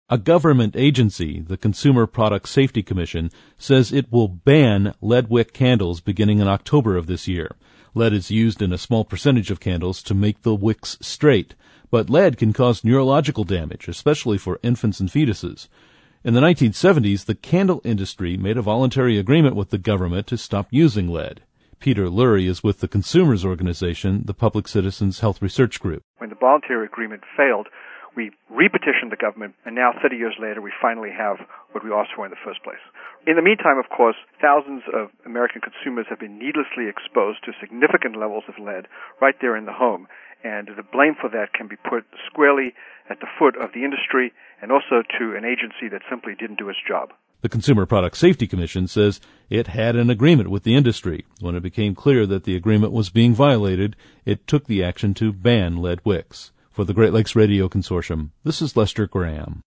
A government agency, the Consumer Product Safety Commission, says it will ban lead wick candles beginning in October of this year. Lead is used in a small percentage of candles to make the wicks straight, but lead can cause neurological damage, especially for infants and fetuses. In the 1970s, the candle industry made a voluntary agreement with the government to stop using lead. Peter Lurie is with the consumers organization, the Public Citizens Health Research Group. When the voluntary agreement failed, we repetitioned the government, and now 30 years later, we finally have what we asked for in the first place. In the meantime, of course, thousands of American consumers have been needlessly exposed to significant levels of lead right there in the home, and the blame for that can be put squarely at the foot of the industry and also to an agency that simply didn't do its job. The Consumer Product Safety Commission says it had an agreement with the industry. When it became clear that the agreement was being violated, it took the action to ban lead wicks. For the Great Lakes Radio Consortium, this is Lester Graham.